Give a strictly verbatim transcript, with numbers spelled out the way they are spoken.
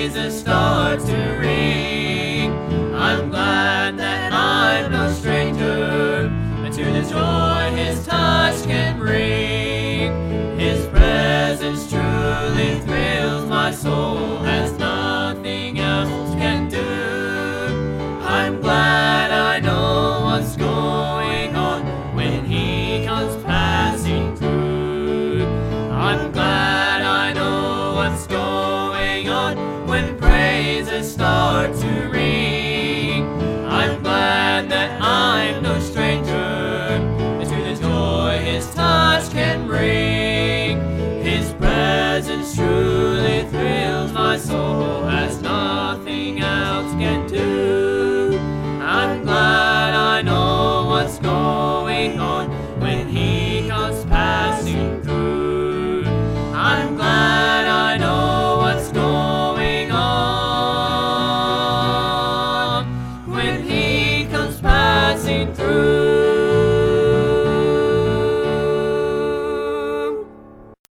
praises start to ring. I'm glad that I'm no stranger to the joy His touch can bring. His presence truly thrills my soul as nothing else can do. I'm glad I know what's going on when He comes passing through. I'm glad I know what's going on when praises start to ring.